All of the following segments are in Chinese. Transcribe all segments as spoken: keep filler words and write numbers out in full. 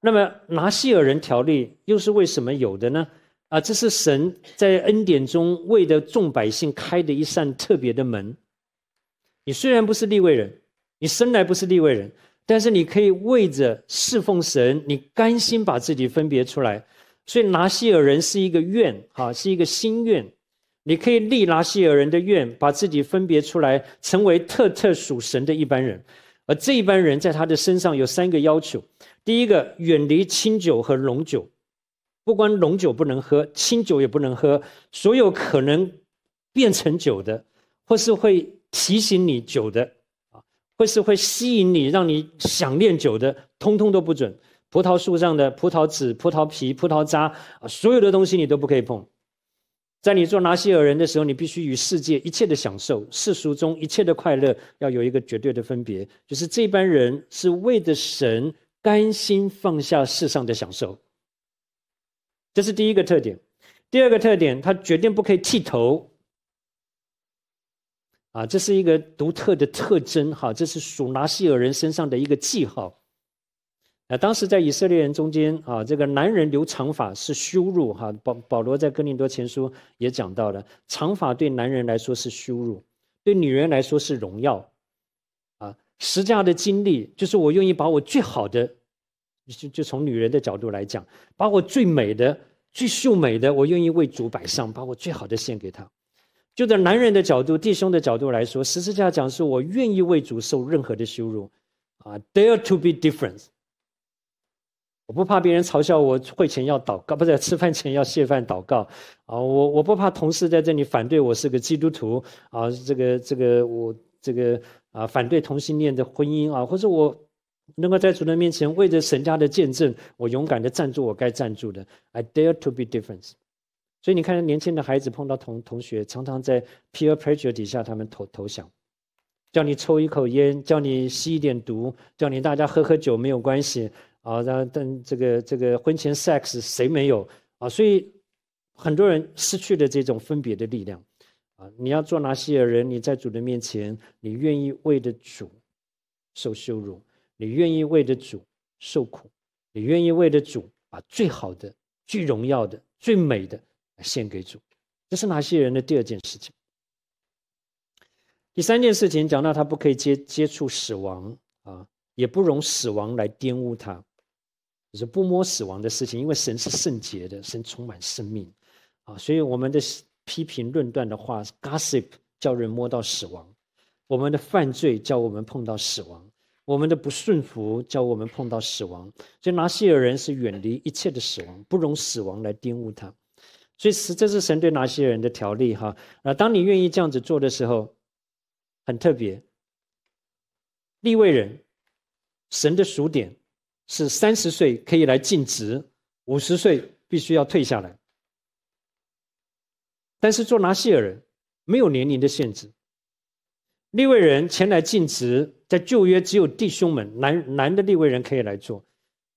那么拿西尔人条例又是为什么有的呢？啊，这是神在恩典中为的众百姓开的一扇特别的门。你虽然不是利未人，你生来不是利未人，但是你可以为着侍奉神，你甘心把自己分别出来。所以拿西尔人是一个愿，哈，是一个心愿。你可以立拿西尔人的愿，把自己分别出来，成为特特属神的一般人。而这一般人在他的身上有三个要求：第一个，远离清酒和浓酒，不光浓酒不能喝，清酒也不能喝，所有可能变成酒的，或是会提醒你酒的，或是会吸引你让你想念酒的，通通都不准。葡萄树上的葡萄籽、葡萄皮、葡萄渣，所有的东西你都不可以碰。在你做拿西尔人的时候，你必须与世界一切的享受、世俗中一切的快乐要有一个绝对的分别，就是这班人是为着神甘心放下世上的享受。这是第一个特点。第二个特点，他决定不可以剃头啊，这是一个独特的特征哈，这是属拿西尔人身上的一个记号。啊，当时在以色列人中间啊，这个男人留长发是羞辱哈。保保罗在哥林多前书也讲到了，长发对男人来说是羞辱，对女人来说是荣耀。啊，十架的经历就是我愿意把我最好的，就就从女人的角度来讲，把我最美的、最秀美的，我愿意为主摆上，把我最好的献给他。就在男人的角度、弟兄的角度来说，十字架讲是我愿意为主受任何的羞辱。啊 ，dare to be different。我不怕别人嘲笑我会前要祷告，不是吃饭前要谢饭祷告啊！我我不怕同事在这里反对我是个基督徒啊，这个这个我这个啊反对同性恋的婚姻啊，或者我能够在主人面前为着神家的见证，我勇敢的站住我该站住的。I dare to be different。所以你看，年轻的孩子碰到同同学，常常在 peer pressure 底下，他们投投降，叫你抽一口烟，叫你吸一点毒，叫你大家喝喝酒没有关系。啊，但这个这个婚前 sex 谁没有啊？所以很多人失去了这种分别的力量啊！你要做拿西尔人，你在主的面前，你愿意为着主受羞辱，你愿意为着主受苦，你愿意为着主把最好的、最荣耀的、最美的献给主，这是拿西尔人的第二件事情。第三件事情讲到他不可以接接触死亡啊，也不容死亡来玷污他。就是不摸死亡的事情，因为神是圣洁的，神充满生命啊，所以我们的批评论断的话 gossip 叫人摸到死亡，我们的犯罪叫我们碰到死亡，我们的不顺服叫我们碰到死亡。所以拿西尔人是远离一切的死亡，不容死亡来玷污他。所以这是神对拿西尔人的条例哈。啊，当你愿意这样子做的时候，很特别，利未人神的数点是三十岁可以来尽职，五十岁必须要退下来。但是做拿西尔人没有年龄的限制，利未人前来尽职，在旧约只有弟兄们，男男的利未人可以来做。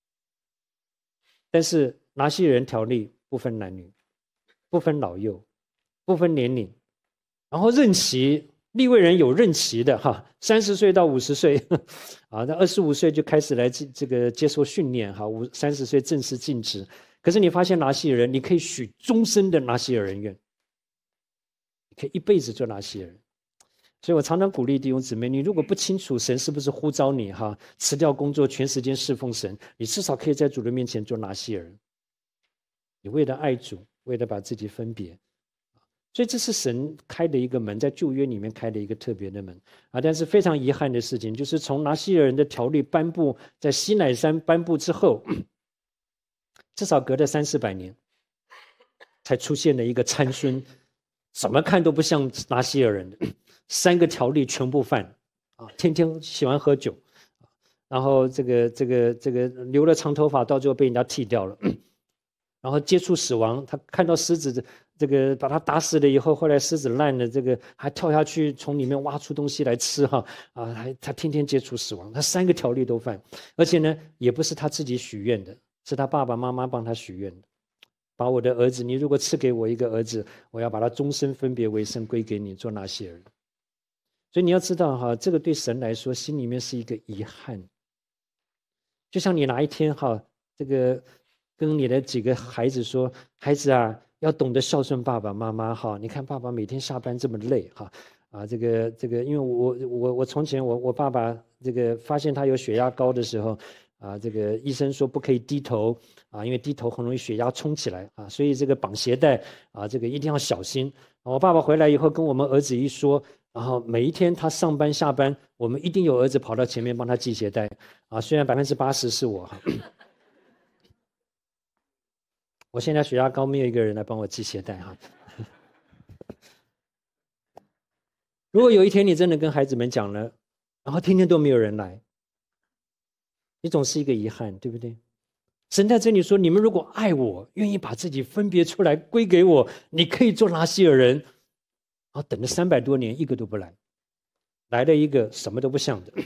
但是拿西尔人条例不分男女，不分老幼，不分年龄，然后任期。利未人有任期的哈，三十岁到五十岁，啊，那二十五岁就开始来这个接受训练哈，五三十岁正式尽职。可是你发现拿西尔人，你可以许终身的拿西尔人愿，你可以一辈子做拿西尔人。所以我常常鼓励弟兄姊妹，你如果不清楚神是不是呼召你哈，辞掉工作全时间侍奉神，你至少可以在主的面前做拿西尔人。你为了爱主，为了把自己分别。所以这是神开的一个门，在旧约里面开的一个特别的门啊！但是非常遗憾的事情，就是从拿西尔人的条例颁布，在西乃山颁布之后，至少隔了三四百年，才出现了一个参孙，怎么看都不像拿西尔人的，三个条例全部犯啊，天天喜欢喝酒，然后这个这个这个留了长头发，到最后被人家剃掉了，然后接触死亡，他看到狮子。这个把他打死了以后，后来狮子烂了，这个还跳下去从里面挖出东西来吃哈啊！还他天天接触死亡，他三个条例都犯，而且呢，也不是他自己许愿的，是他爸爸妈妈帮他许愿的。把我的儿子，你如果赐给我一个儿子，我要把他终身分别为圣归给你，做拿西尔人。所以你要知道哈，这个对神来说心里面是一个遗憾，就像你哪一天哈这个跟你的几个孩子说，孩子啊，要懂得孝顺爸爸妈妈哈。你看爸爸每天下班这么累哈，啊，这个这个，因为我我我从前我我爸爸这个发现他有血压高的时候，啊，这个医生说不可以低头啊，因为低头很容易血压冲起来啊，所以这个绑鞋带啊，这个一定要小心。我爸爸回来以后跟我们儿子一说。然后每一天他上班下班，我们一定有儿子跑到前面帮他系鞋带啊。虽然百分之八十是我哈，我现在血压高，没有一个人来帮我系鞋带哈。如果有一天你真的跟孩子们讲了，然后天天都没有人来，你总是一个遗憾，对不对？神在这里说：你们如果爱我，愿意把自己分别出来归给我，你可以做拿西尔人。然后等了三百多年，一个都不来，来了一个什么都不像的。弟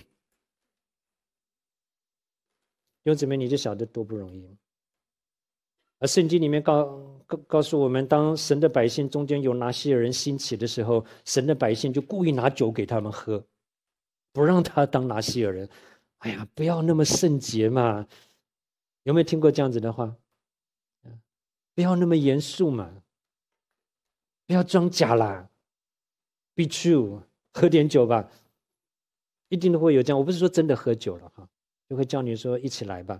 兄姊妹，你就晓得多不容易。而圣经里面告告告诉我们，当神的百姓中间有拿西尔人兴起的时候，神的百姓就故意拿酒给他们喝，不让他当拿西尔人。哎呀，不要那么圣洁嘛！有没有听过这样子的话？不要那么严肃嘛！不要装假啦！ Be true， 喝点酒吧，一定都会有这样。我不是说真的喝酒了哈，就会叫你说一起来吧。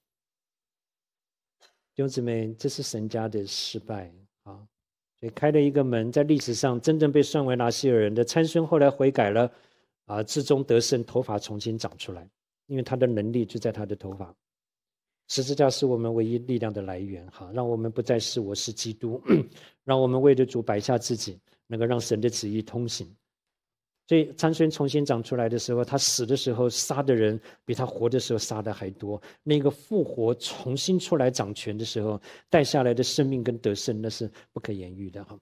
弟兄姊妹，这是神家的失败啊！所以开了一个门，在历史上真正被算为拿西尔人的参孙后来悔改了啊，至终得胜，头发重新长出来，因为他的能力就在他的头发。十字架是我们唯一力量的来源哈，让我们不再是我是基督，让我们为着主摆下自己。能够让神的旨意通行，所以参孙重新长出来的时候，他死的时候杀的人比他活的时候杀的还多。那个复活重新出来掌权的时候，带下来的生命跟得胜，那是不可言喻的哈。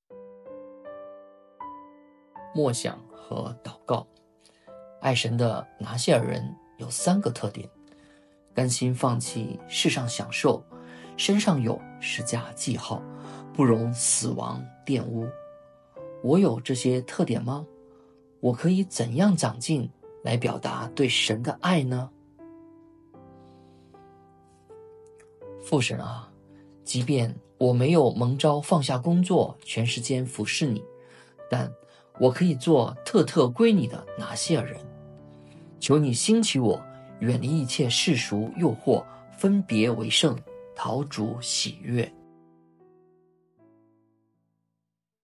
默想和祷告，爱神的拿西尔人有三个特点：甘心放弃世上享受，身上有十架记号，不容死亡玷污。我有这些特点吗？我可以怎样长进来表达对神的爱呢？父神啊，即便我没有蒙召放下工作全时间服侍你，但我可以做特特归你的拿西尔人。求你兴起我，远离一切世俗诱惑，分别为圣，讨主喜悦。